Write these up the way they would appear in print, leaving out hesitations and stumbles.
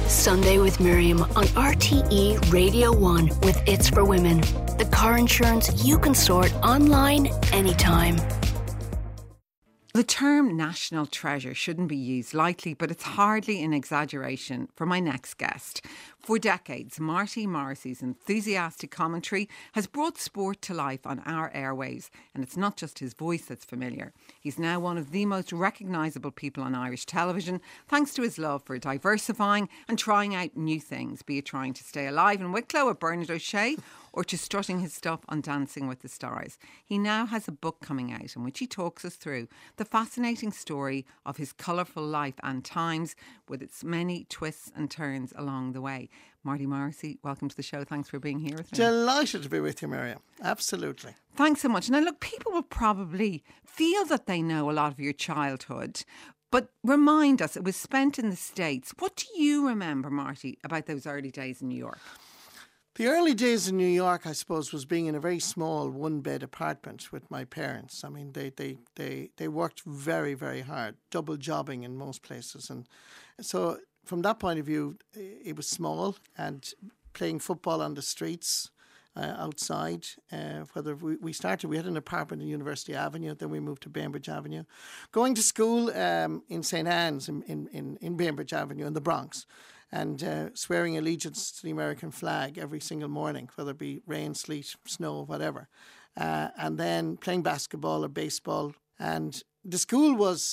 Sunday with Miriam on RTE Radio 1 with It's for Women. The car insurance you can sort online anytime. The term national treasure shouldn't be used lightly, but it's hardly an exaggeration for my next guest. For decades, Marty Morrissey's enthusiastic commentary has brought sport to life on our airwaves, and it's not just his voice that's familiar. He's now one of the most recognisable people on Irish television, thanks to his love for diversifying and trying out new things, be it trying to stay alive in Wicklow at Bernard O'Shea or to strutting his stuff on Dancing with the Stars. He now has a book coming out in which he talks us through the fascinating story of his colourful life and times, with its many twists and turns along the way. Marty Morrissey, welcome to the show. Thanks for being here with me. Delighted to be with you, Miriam. Absolutely. Thanks so much. Now, look, people will probably feel that they know a lot of your childhood, but remind us, it was spent in the States. What do you remember, Marty, about those early days in New York? The early days in New York, I suppose, was being in a very small one-bed apartment with my parents. I mean, they worked very, very hard, double jobbing in most places. And so from that point of view, it was small, and playing football on the streets outside. Whether we had an apartment in University Avenue, then we moved to Bainbridge Avenue. Going to school in St. Anne's in Bainbridge Avenue in the Bronx, and swearing allegiance to the American flag every single morning, whether it be rain, sleet, snow, whatever. And then playing basketball or baseball. And the school was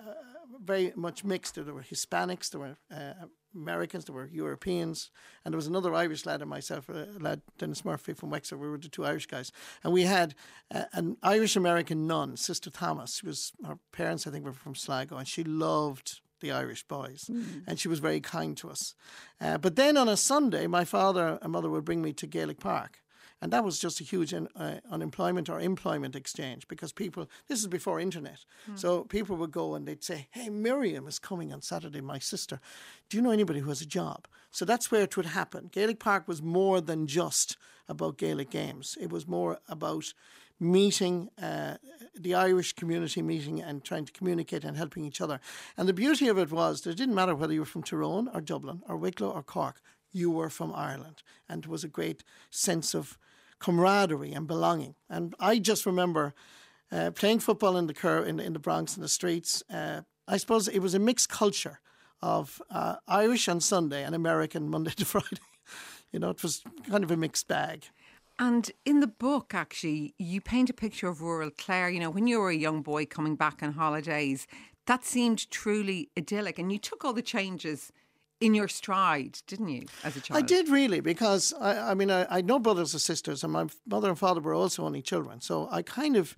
very much mixed. There were Hispanics, there were Americans, there were Europeans, and there was another Irish lad and myself, a lad, Dennis Murphy from Wexford. We were the two Irish guys. And we had an Irish-American nun, Sister Thomas. Her parents, I think, were from Sligo, and she loved the Irish boys, and she was very kind to us. But then on a Sunday, my father and mother would bring me to Gaelic Park, and that was just a huge unemployment or employment exchange, because this is before internet, so people would go and they'd say, "Hey, Miriam is coming on Saturday, my sister. Do you know anybody who has a job?" So that's where it would happen. Gaelic Park was more than just about Gaelic games. It was more about meeting, the Irish community meeting and trying to communicate and helping each other. And the beauty of it was that it didn't matter whether you were from Tyrone or Dublin or Wicklow or Cork, you were from Ireland. And there was a great sense of camaraderie and belonging. And I just remember playing football in the Bronx, in the streets. I suppose it was a mixed culture of Irish on Sunday and American Monday to Friday. You know, it was kind of a mixed bag. And in the book, actually, you paint a picture of rural Clare. You know, when you were a young boy coming back on holidays, that seemed truly idyllic. And you took all the changes in your stride, didn't you, as a child? I did, really, because I mean, I had no brothers or sisters, and my mother and father were also only children. So I kind of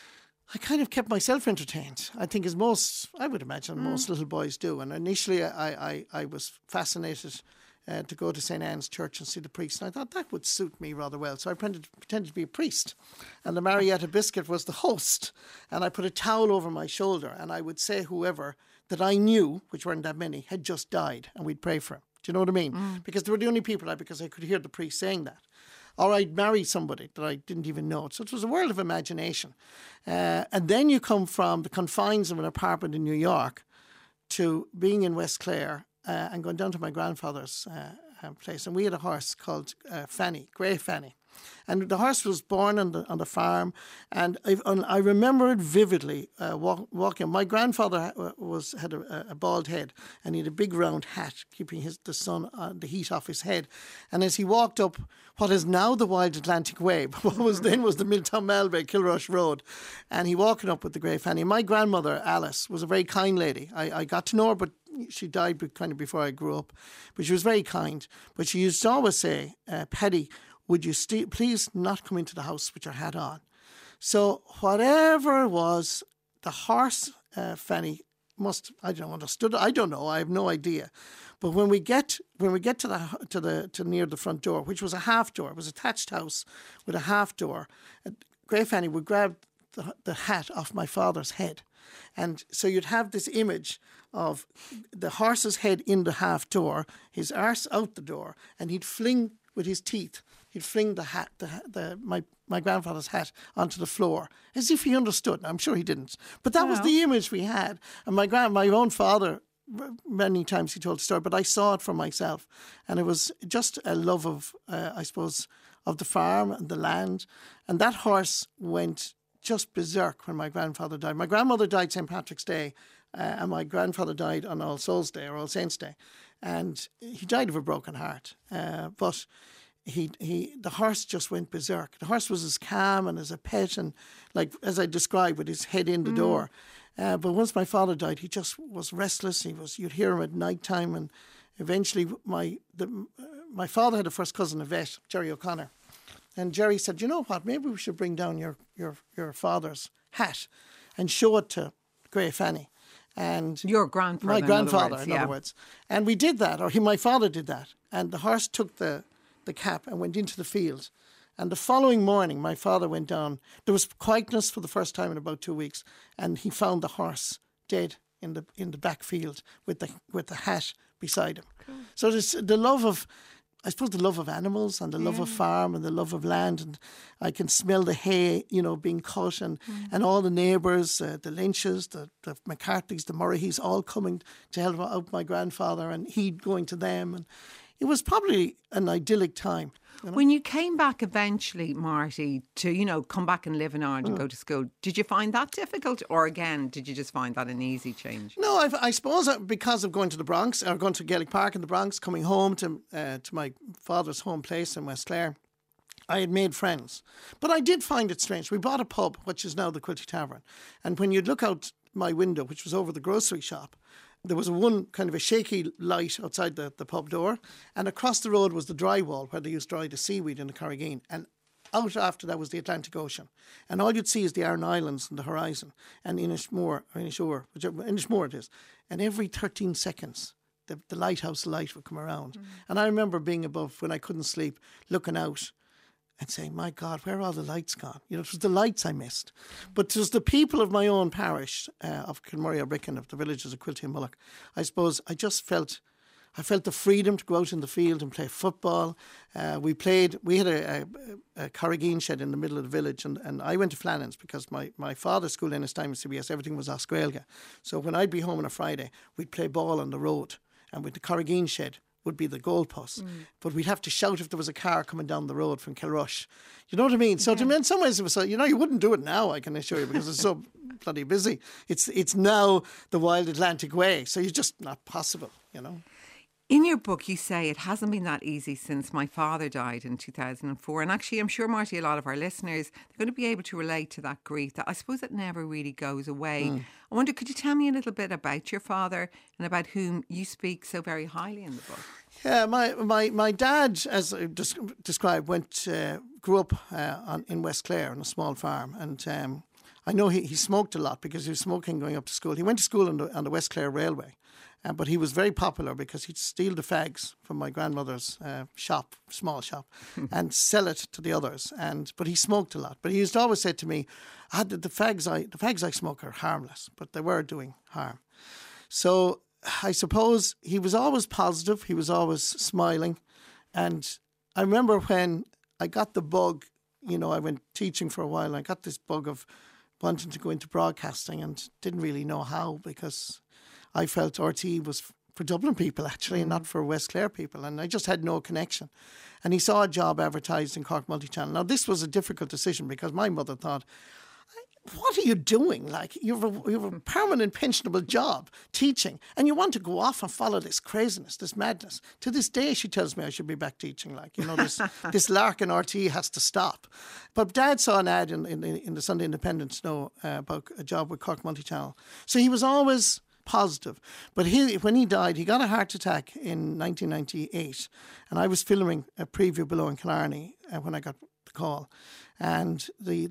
kept myself entertained, I think, as I would imagine most little boys do. And initially I was fascinated to go to St. Anne's Church and see the priest. And I thought that would suit me rather well. So I pretended to be a priest. And the Marietta Biscuit was the host. And I put a towel over my shoulder, and I would say whoever that I knew, which weren't that many, had just died, and we'd pray for him. Do you know what I mean? Because they were the only people because I could hear the priest saying that. Or I'd marry somebody that I didn't even know. So it was a world of imagination. And then you come from the confines of an apartment in New York to being in West Clare, and going down to my grandfather's place. And we had a horse called Fanny, Grey Fanny. And the horse was born on the farm. And I remember it vividly walking. My grandfather had a bald head, and he had a big round hat, keeping the heat off his head. And as he walked up what is now the Wild Atlantic Way, but what was then was the Milltown Malbay, Kilrush Road, and he walking up with the Grey Fanny. My grandmother, Alice, was a very kind lady. I got to know her, but she died kind of before I grew up. But she was very kind. But she used to always say, "Paddy, would you please not come into the house with your hat on?" So whatever it was, the horse, Fanny, I don't know. I have no idea. But when we get to near the front door, which was a half door, it was a thatched house with a half door, Grey Fanny would grab the hat off my father's head. And so you'd have this image of the horse's head in the half door, his arse out the door, and he'd fling with his teeth, he'd fling the hat, my grandfather's hat, onto the floor, as if he understood. I'm sure he didn't, but that was the image we had. And my own father many times he told the story, but I saw it for myself. And it was just a love of, I suppose, of the farm and the land. And that horse went just berserk when my grandfather died. My grandmother died St. Patrick's Day, and my grandfather died on All Souls Day or All Saints Day. And he died of a broken heart. But the horse just went berserk. The horse was as calm and as a pet, and like as I described, with his head in the door. But once my father died, he just was restless. You'd hear him at night time, and eventually my father had a first cousin, a vet, Jerry O'Connor, and Jerry said, "You know what? Maybe we should bring down your father's hat and show it to Grey Fanny." And your grandfather, my grandfather, in in other words, and we did that, or my father did that, and the horse took the cap and went into the field. And the following morning, my father went down. There was quietness for the first time in about 2 weeks, and he found the horse dead in the back field with the hat beside him. Cool. So there's the love of, I suppose, the love of animals and the love of farm and the love of land. And I can smell the hay, being cut, and all the neighbours, the Lynches, the McCarthy's, the Murray's, all coming to help out my grandfather, and he going to them. And it was probably an idyllic time. When you came back eventually, Marty, to, come back and live in Ireland and go to school, did you find that difficult? Or again, did you just find that an easy change? No, I suppose because of going to the Bronx, or going to Gaelic Park in the Bronx, coming home to my father's home place in West Clare, I had made friends. But I did find it strange. We bought a pub, which is now the Quilty Tavern. And when you'd look out my window, which was over the grocery shop, there was one kind of a shaky light outside the pub door, and across the road was the dry wall where they used to dry the seaweed in the Carrigeen, and out after that was the Atlantic Ocean, and all you'd see is the Aran Islands and the horizon, and Inishmore it is, and every 13 seconds the lighthouse light would come around. And I remember being above, when I couldn't sleep, looking out and saying, my God, where are all the lights gone? It was the lights I missed. But it was the people of my own parish, of Kilmurray O'Brien, of the villages of Quilty and Mullack. I suppose I felt the freedom to go out in the field and play football. We had a Carrigeen shed in the middle of the village, and I went to Flannan's because my father's school in his time at CBS, everything was Oscuelga. So when I'd be home on a Friday, we'd play ball on the road, and with the Carrigeen shed would be the goalpost. But we'd have to shout if there was a car coming down the road from Kilrush. You know what I mean? So to me, in some ways it was, you wouldn't do it now, I can assure you, because it's so bloody busy. It's now the wild Atlantic way, so you're just not possible, In your book, you say it hasn't been that easy since my father died in 2004. And actually, I'm sure, Marty, a lot of our listeners, they're going to be able to relate to that grief that I suppose it never really goes away. I wonder, could you tell me a little bit about your father and about whom you speak so very highly in the book? Yeah, my dad, as I described, grew up in West Clare on a small farm. And I know he smoked a lot because he was smoking going up to school. He went to school on the West Clare Railway. But he was very popular because he'd steal the fags from my grandmother's small shop, and sell it to the others. But he smoked a lot. But he used to always say to me, the fags I smoke are harmless, but they were doing harm. So I suppose he was always positive. He was always smiling. And I remember when I got the bug, I went teaching for a while, and I got this bug of wanting to go into broadcasting and didn't really know how, because I felt RTE was for Dublin people, actually, and not for West Clare people. And I just had no connection. And he saw a job advertised in Cork Multichannel. Now, this was a difficult decision because my mother thought, what are you doing? Like, you have a permanent pensionable job teaching, and you want to go off and follow this craziness, this madness. To this day, she tells me I should be back teaching. This lark in RTE has to stop. But Dad saw an ad in the Sunday Independent about a job with Cork Multichannel. So he was always positive. But when he died, he got a heart attack in 1998, and I was filming a preview below in Killarney when I got the call, and the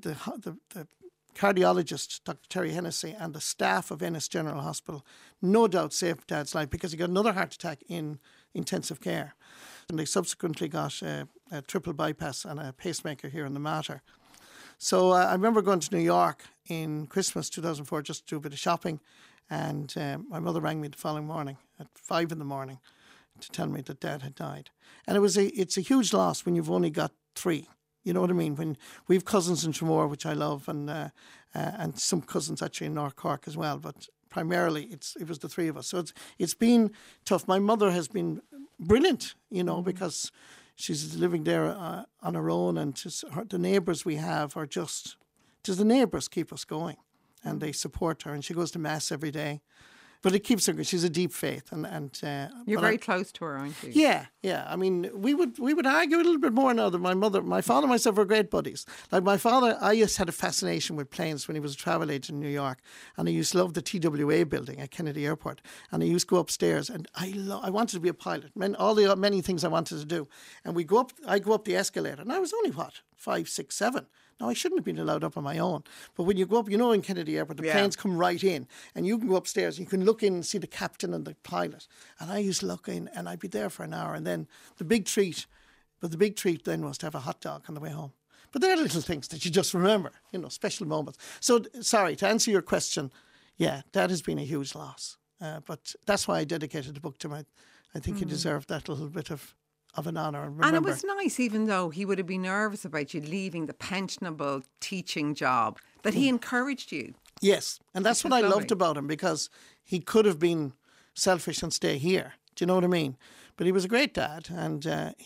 cardiologist, Dr. Terry Hennessy, and the staff of Ennis General Hospital no doubt saved Dad's life, because he got another heart attack in intensive care, and they subsequently got a triple bypass and a pacemaker here in the Mater. So I remember going to New York in Christmas 2004 just to do a bit of shopping. And my mother rang me the following morning at 5 a.m. to tell me that Dad had died. And it's a huge loss when you've only got 3. You know what I mean? When we've cousins in Tramore, which I love, and some cousins actually in North Cork as well. But primarily it was the three of us. So it's been tough. My mother has been brilliant, because she's living there on her own, and the neighbours we have are just the neighbours keep us going, and they support her, and she goes to mass every day. But it keeps her going. She's a deep faith, and you're very close to her, aren't you? Yeah. I mean, we would argue a little bit more now than my father and myself were great buddies. Like my father, I just had a fascination with planes when he was a travel agent in New York, and I used to love the TWA building at Kennedy Airport, and I used to go upstairs, and I wanted to be a pilot. Many things I wanted to do, and I go up the escalator, and I was only 5, 6, 7. Now, I shouldn't have been allowed up on my own. But when you go up, in Kennedy Airport, the planes come right in, and you can go upstairs, you can look in and see the captain and the pilot. And I used to look in, and I'd be there for an hour. And then the big treat then was to have a hot dog on the way home. But they're little things that you just remember, special moments. So, sorry, to answer your question, yeah, that has been a huge loss. But that's why I dedicated the book to him. I think he deserved that little bit of an honour. And it was nice, even though he would have been nervous about you leaving the pensionable teaching job, that he encouraged you. Yes, and that's what I loved about him, because he could have been selfish and stay here. Do you know what I mean? But he was a great dad, and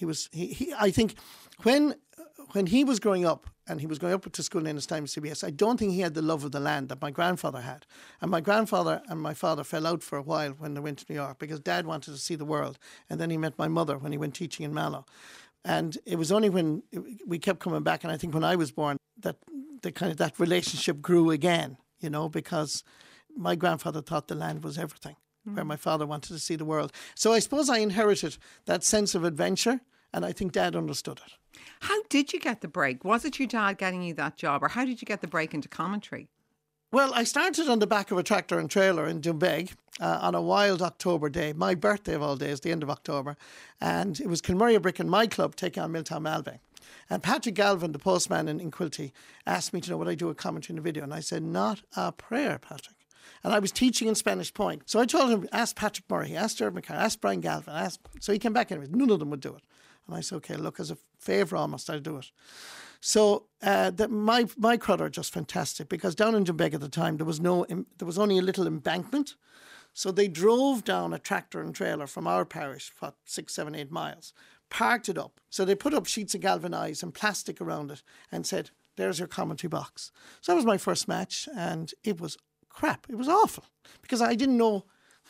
he I think when he was growing up, and he was going up to school in his time at CBS, I don't think he had the love of the land that my grandfather had. And my grandfather and my father fell out for a while when they went to New York, because Dad wanted to see the world. And then he met my mother when he went teaching in Mallow. And it was only when we kept coming back, and I think when I was born, that that relationship grew again, because my grandfather thought the land was everything, where my father wanted to see the world. So I suppose I inherited that sense of adventure, and I think Dad understood it. How did you get the break? Was it your dad getting you that job, or how did you get the break into commentary? Well, I started on the back of a tractor and trailer in Doonbeg on a wild October day, my birthday of all days, the end of October. And it was Kilmurray Brick and my club taking on Milltown Malbay. And Patrick Galvin, the postman in Quilty, asked me to know would I do a commentary in the video. And I said, not a prayer, Patrick. And I was teaching in Spanish Point. So I told him, ask Patrick Murray, ask Derek McCarr, ask Brian Galvin. So he came back anyway. None of them would do it. And I said, okay, look, as a favour almost, I'll do it. So my crowd are just fantastic, because down in Doonbeg at the time, there was only a little embankment. So they drove down a tractor and trailer from our parish, 6, 7, 8 miles, parked it up. So they put up sheets of galvanised and plastic around it and said, there's your commentary box. So that was my first match, and it was crap. It was awful, because I didn't know.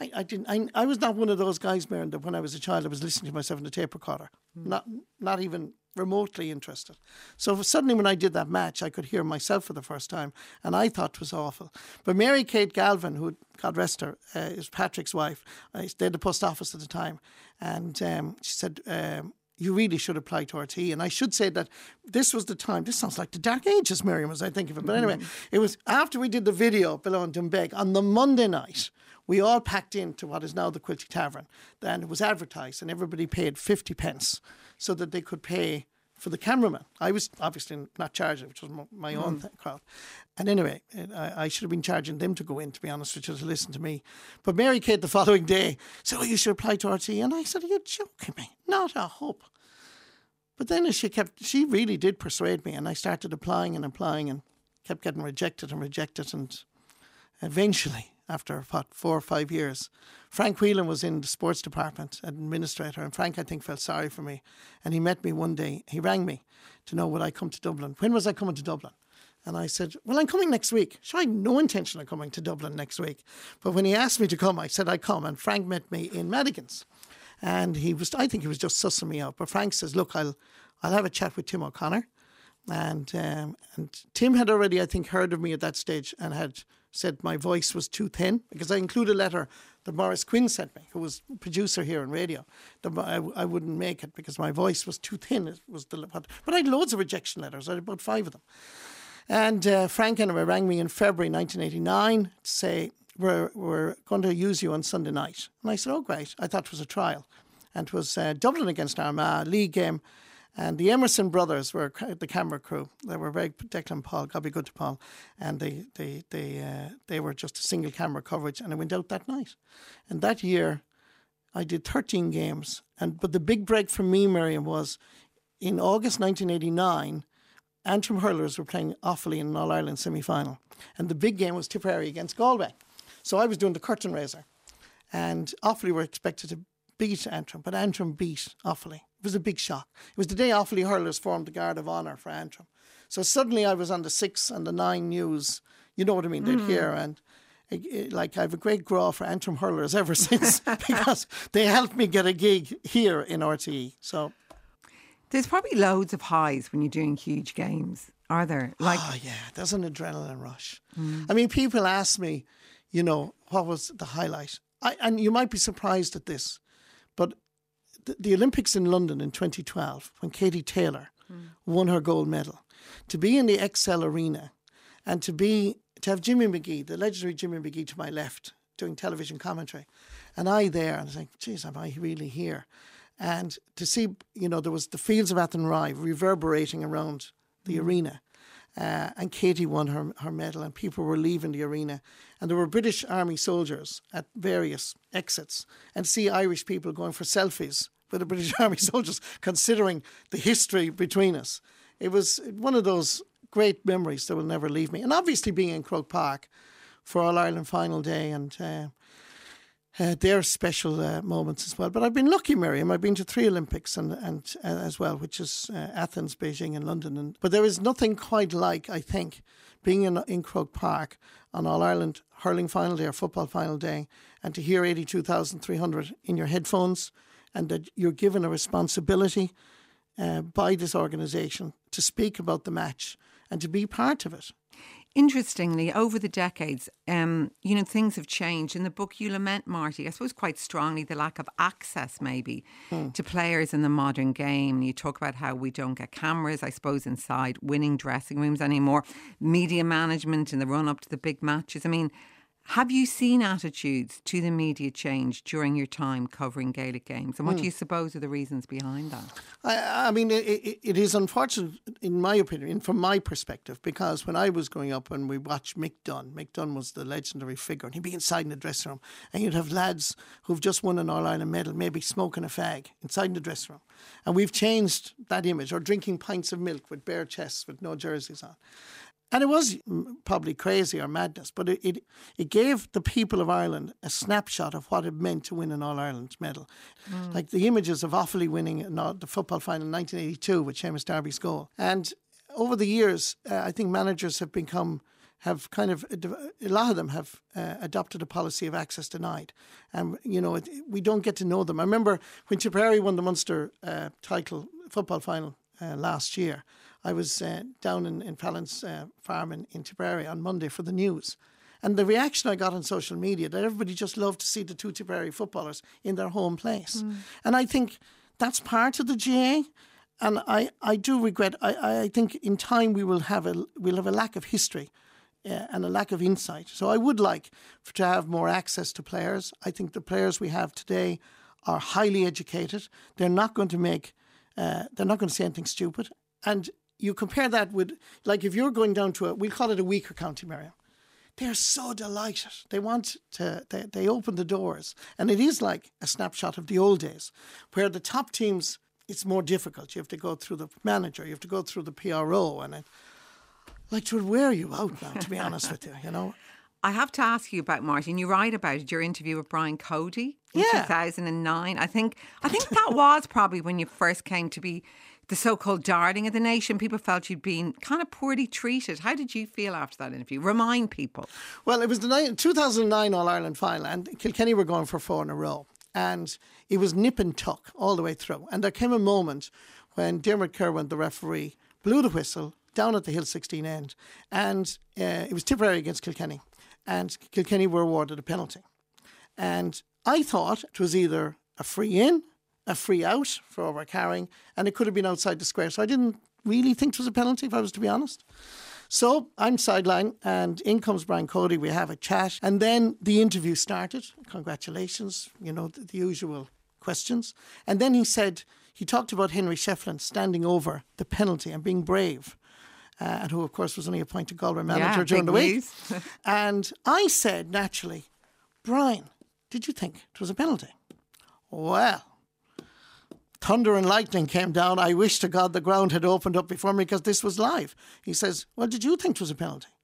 I was not one of those guys, Mary, that when I was a child I was listening to myself in the tape recorder, not even remotely interested. So suddenly when I did that match, I could hear myself for the first time, and I thought it was awful. But Mary Kate Galvin, who, God rest her, is Patrick's wife, they had the post office at the time, and she said, you really should apply to RT. And I should say that this was the time, this sounds like the Dark Ages, Miriam, as I think of it. But anyway, it was after we did the video below in Doonbeg, on the Monday night, we all packed into what is now the Quilty Tavern. Then it was advertised, and everybody paid 50 pence so that they could pay for the cameraman. I was obviously not charging, which was my own crowd. And anyway, I should have been charging them to go in, to be honest with you, to listen to me. But Mary Kate the following day said, oh, you should apply to RT. And I said, are you joking me? Not a hope. But then as she really did persuade me, and I started applying and kept getting rejected. And eventually, after 4 or 5 years, Frank Whelan was in the sports department, administrator, and Frank, I think, felt sorry for me. And he met me one day. He rang me to know would I come to Dublin. When was I coming to Dublin? And I said, well, I'm coming next week. So I had no intention of coming to Dublin next week. But when he asked me to come, I said I'd come. And Frank met me in Madigan's. And I think he was just sussing me out. But Frank says, look, I'll have a chat with Tim O'Connor. And Tim had already, I think, heard of me at that stage and had said my voice was too thin, because I included a letter that Maurice Quinn sent me, who was producer here on radio, that I wouldn't make it because my voice was too thin. But I had loads of rejection letters. I had about 5 of them. And Frank anyway rang me in February 1989 to say, we're going to use you on Sunday night. And I said, oh, great. I thought it was a trial. And it was Dublin against Armagh, league game. And the Emerson brothers were the camera crew. They were very, Declan and Paul, God be good to Paul. And they were just a single camera coverage. And I went out that night. And that year, I did 13 games. But the big break for me, Miriam, was in August 1989, Antrim Hurlers were playing Offaly in an All-Ireland semi-final. And the big game was Tipperary against Galway. So I was doing the curtain raiser, and Offaly were expected to beat Antrim, but Antrim beat Offaly. It was a big shock. It was the day Offaly hurlers formed the Guard of Honour for Antrim. So suddenly I was on the 6 and the 9 news. You know what I mean? They'd hear, and like I have a great graw for Antrim hurlers ever since because they helped me get a gig here in RTE. So there's probably loads of highs when you're doing huge games, are there? Oh yeah, there's an adrenaline rush. I mean, people ask me, you know, what was the highlight? And you might be surprised at this, but the Olympics in London in 2012, when Katie Taylor won her gold medal, to be in the XL Arena and to have Jimmy McGee, the legendary Jimmy McGee, to my left doing television commentary, and I there, and I was like, geez, am I really here? And to see, you know, there was the fields of Athenry reverberating around the arena, and Katie won her medal, and people were leaving the arena, and there were British Army soldiers at various exits, and see Irish people going for selfies with the British Army soldiers, considering the history between us. It was one of those great memories that will never leave me. And obviously being in Croke Park for All-Ireland final day and their special moments as well. But I've been lucky, Miriam. I've been to 3 Olympics and as well, which is Athens, Beijing and London. But there is nothing quite like, I think, being in Croke Park on All-Ireland hurling final day or football final day, and to hear 82,300 in your headphones, and that you're given a responsibility by this organisation to speak about the match and to be part of it. Interestingly, over the decades, you know, things have changed. In the book, you lament, Marty, I suppose quite strongly, the lack of access maybe to players in the modern game. And you talk about how we don't get cameras, I suppose, inside winning dressing rooms anymore, media management in the run-up to the big matches. I mean, have you seen attitudes to the media change during your time covering Gaelic games? And what do you suppose are the reasons behind that? I mean, it is unfortunate, in my opinion, from my perspective, because when I was growing up and we watched Mick Dunn was the legendary figure, and he'd be inside in the dressing room, and you'd have lads who've just won an All-Ireland medal, maybe smoking a fag inside the dressing room. And we've changed that image, or drinking pints of milk with bare chests with no jerseys on. And it was probably crazy or madness, but it gave the people of Ireland a snapshot of what it meant to win an All-Ireland medal. Like the images of Offaly winning the football final in 1982 with Seamus Darby's goal. And over the years, I think managers have a lot of them have adopted a policy of access denied. And, you know, we don't get to know them. I remember when Tipperary won the Munster title football final last year, I was down in Fallon's farm in Tipperary on Monday for the news. And the reaction I got on social media, that everybody just loved to see the 2 Tipperary footballers in their home place. And I think that's part of the GA. And I do regret, I think in time we'll have a lack of history and a lack of insight. So I would like to have more access to players. I think the players we have today are highly educated. They're not going to say anything stupid. And you compare that with, like, if you're going down to we'll call it a weaker county, Miriam. They're so delighted. They open the doors. And it is like a snapshot of the old days, where the top teams, it's more difficult. You have to go through the manager, you have to go through the PRO, and it would wear you out now, to be honest with you, you know. I have to ask you about, Martin, you write about it, your interview with Brian Cody in 2009. I think that was probably when you first came to be the so-called darling of the nation. People felt you'd been kind of poorly treated. How did you feel after that interview? Remind people. Well, it was the 2009 All-Ireland final, and Kilkenny were going for 4 in a row. And it was nip and tuck all the way through. And there came a moment when Dermot Kerwin, the referee, blew the whistle down at the Hill 16 end. And it was Tipperary against Kilkenny. And Kilkenny were awarded a penalty. And I thought it was either a free in, a free out for overcarrying, and it could have been outside the square. So I didn't really think it was a penalty, if I was to be honest. So I'm sidelined, and in comes Brian Cody. We have a chat, and then the interview started. Congratulations, you know, the usual questions. And then he talked about Henry Shefflin standing over the penalty and being brave. And who, of course, was only appointed Galway manager during the week. And I said, naturally, Brian, did you think it was a penalty? Well, thunder and lightning came down. I wish to God the ground had opened up before me, because this was live. He says, well, did you think it was a penalty?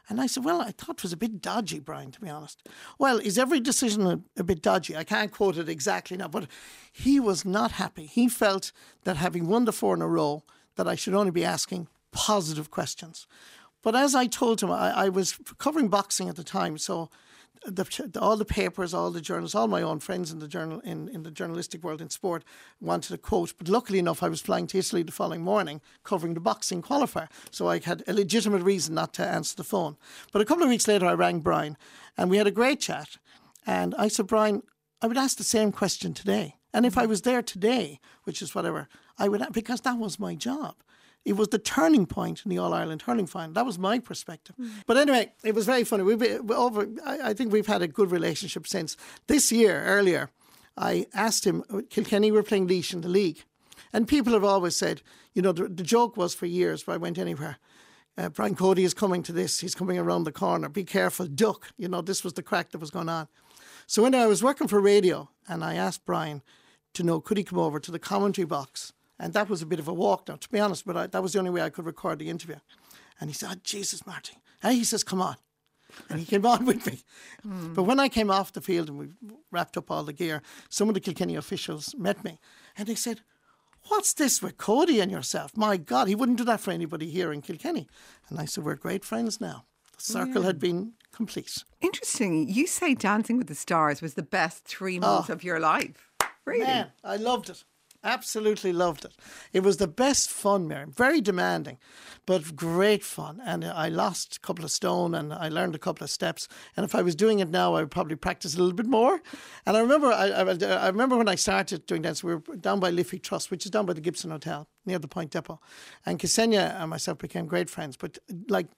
And I said, well, I thought it was a bit dodgy, Brian, to be honest. Well, is every decision a bit dodgy? I can't quote it exactly now, but he was not happy. He felt that having won the 4 in a row, that I should only be asking positive questions. But as I told him, I was covering boxing at the time, so all the papers, all the journalists, all my own friends in the journalistic world in sport wanted a quote. But luckily enough, I was flying to Italy the following morning covering the boxing qualifier. So I had a legitimate reason not to answer the phone. But a couple of weeks later, I rang Brian and we had a great chat. And I said, Brian, I would ask the same question today. And if I was there today, which is whatever, I would, because that was my job. It was the turning point in the All-Ireland hurling final. That was my perspective. But anyway, it was very funny. I think we've had a good relationship since. This year, earlier, I asked him, Kilkenny were playing Laois in the league. And people have always said, you know, the joke was for years, if I went anywhere, Brian Cody is coming to this. He's coming around the corner. Be careful, duck. You know, this was the crack that was going on. So when I was working for radio and I asked Brian to know, could he come over to the commentary box? And that was a bit of a walk now, to be honest, but that was the only way I could record the interview. And he said, oh, Jesus, Marty. And he says, come on. And he came on with me. But when I came off the field and we wrapped up all the gear, some of the Kilkenny officials met me. And they said, what's this with Cody and yourself? My God, he wouldn't do that for anybody here in Kilkenny. And I said, we're great friends now. The circle had been complete. Interesting. You say Dancing with the Stars was the best 3 months of your life. Really? Man, I loved it. Absolutely loved it. It was the best fun, Miriam. Very demanding, but great fun. And I lost a couple of stone and I learned a couple of steps. And if I was doing it now, I would probably practice a little bit more. And I remember I remember when I started doing dance, we were down by Liffey Trust, which is down by the Gibson Hotel, near the Point Depot. And Ksenia and myself became great friends. But like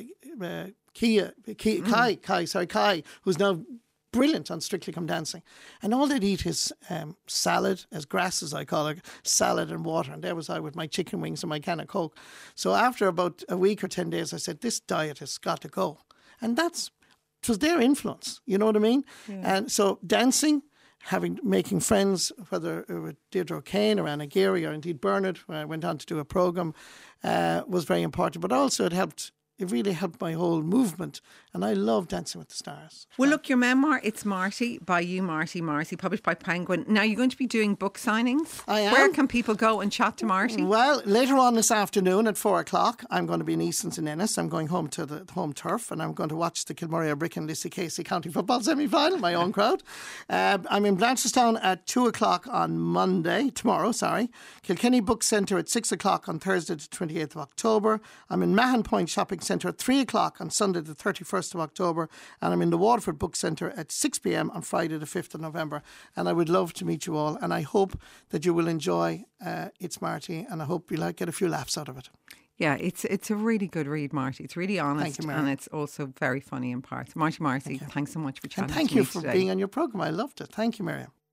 Kai, who's now brilliant on Strictly Come Dancing. And all they'd eat is salad, as grass as I call it, salad and water. And there was I with my chicken wings and my can of Coke. So after about a week or 10 days, I said, this diet has got to go. And it was their influence, you know what I mean? Yeah. And so dancing, making friends, whether with Deirdre O'Kane or Anna Geary or indeed Bernard, when I went on to do a programme, was very important. But also it really helped my whole movement. And I love Dancing with the Stars. Well, look, your memoir, It's Marty, by you, Marty, published by Penguin. Now, you're going to be doing book signings. I am. Where can people go and chat to Marty? Well, later on this afternoon at 4 o'clock, I'm going to be in Easton's in Ennis. I'm going home to the home turf and I'm going to watch the Kilmurray Brick and Lissy Casey County Football semi-final, my own crowd. I'm in Blanchardstown at 2 o'clock on tomorrow. Kilkenny Book Centre at 6 o'clock on Thursday the 28th of October. I'm in Mahon Point Shopping Centre at 3 o'clock on Sunday the 31st of October, and I'm in the Waterford Book Centre at 6 p.m. on Friday the 5th of November. And I would love to meet you all, and I hope that you will enjoy It's Marty, and I hope you'll get a few laughs out of it. Yeah, it's a really good read, Marty. It's really honest, and it's also very funny in parts. Marty, thanks so much for chatting to me today. And thank you for being on your programme. I loved it. Thank you, Miriam.